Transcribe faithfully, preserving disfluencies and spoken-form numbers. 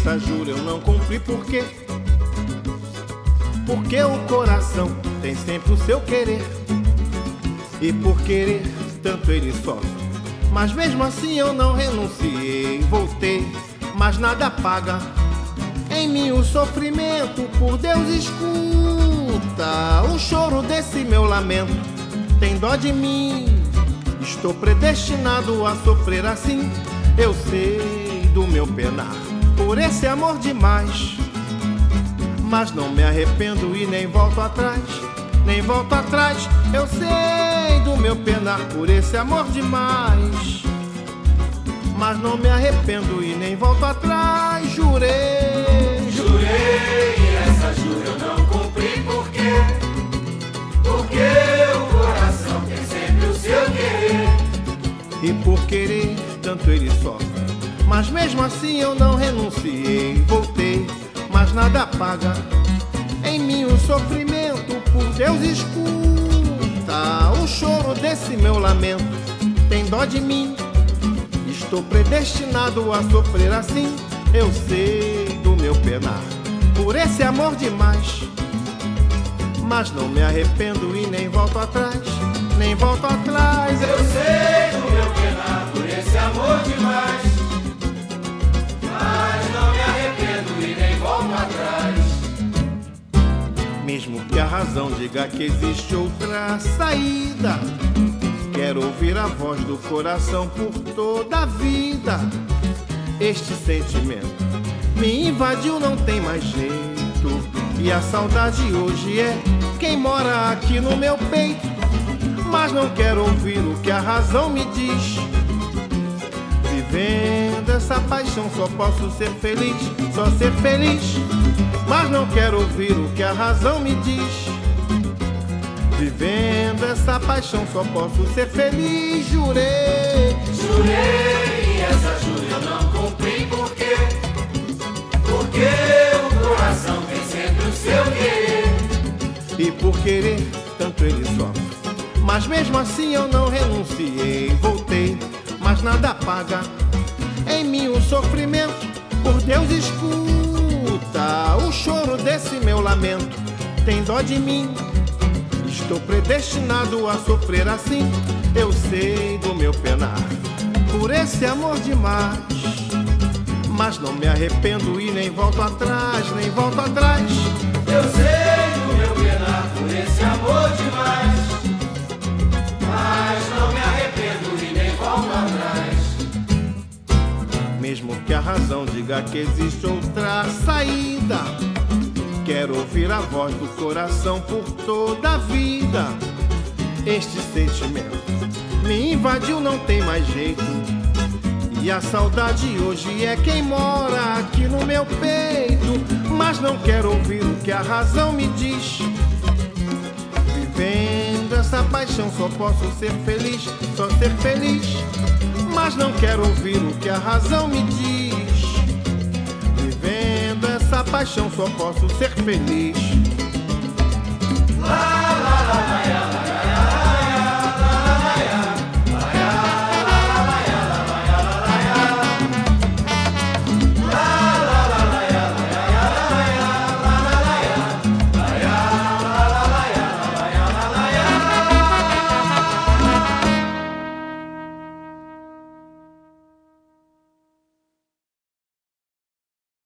essa jura eu não cumpri, por quê? Porque o coração tem sempre o seu querer, e por querer tanto ele sofre, mas mesmo assim eu não renunciei. Voltei, mas nada paga em mim o sofrimento. Por Deus, escuta o choro desse meu lamento. Tem dó de mim, estou predestinado a sofrer assim. Eu sei do meu penar por esse amor demais, mas não me arrependo e nem volto atrás, nem volto atrás. Eu sei do meu penar por esse amor demais, mas não me arrependo e nem volto atrás. Jurei, jurei, e essa jura eu não cumpri, por quê? Porque o coração tem sempre o seu querer, e por querer tanto ele sofre, mas mesmo assim eu não renunciei. Voltei, mas nada paga em mim o sofrimento. Por Deus, escuta o choro desse meu lamento. Tem dó de mim, estou predestinado a sofrer assim. Eu sei do meu penar por esse amor demais, mas não me arrependo e nem volto atrás, nem volto atrás. Eu sei do meu penar por esse amor demais, mas não me arrependo e nem volto atrás. Mesmo que a razão diga que existe outra saída, quero ouvir a voz do coração por toda a vida. Este sentimento me invadiu, não tem mais jeito, e a saudade hoje é quem mora aqui no meu peito. Mas não quero ouvir o que a razão me diz. Vivendo essa paixão só posso ser feliz, só ser feliz. Mas não quero ouvir o que a razão me diz. Vivendo essa paixão só posso ser feliz. Jurei, jurei, e essa jura eu não cumpri, por quê? Porque o coração tem sempre o seu querer, e por querer tanto ele sofre, mas mesmo assim eu não renunciei. Voltei, mas nada paga em mim o sofrimento. Por Deus, escuta o choro desse meu lamento. Tem dó de mim, estou predestinado a sofrer assim. Eu sei do meu penar por esse amor demais, mas não me arrependo e nem volto atrás, nem volto atrás. Eu sei do meu penar por esse amor demais, mas não me arrependo e nem volto atrás. Mesmo que a razão diga que existe outra saída, quero ouvir a voz do coração por toda a vida. Este sentimento me invadiu, não tem mais jeito, e a saudade hoje é quem mora aqui no meu peito. Mas não quero ouvir o que a razão me diz. Vivendo essa paixão só posso ser feliz, só ser feliz. Mas não quero ouvir o que a razão me diz. Vivendo essa paixão só posso ser feliz.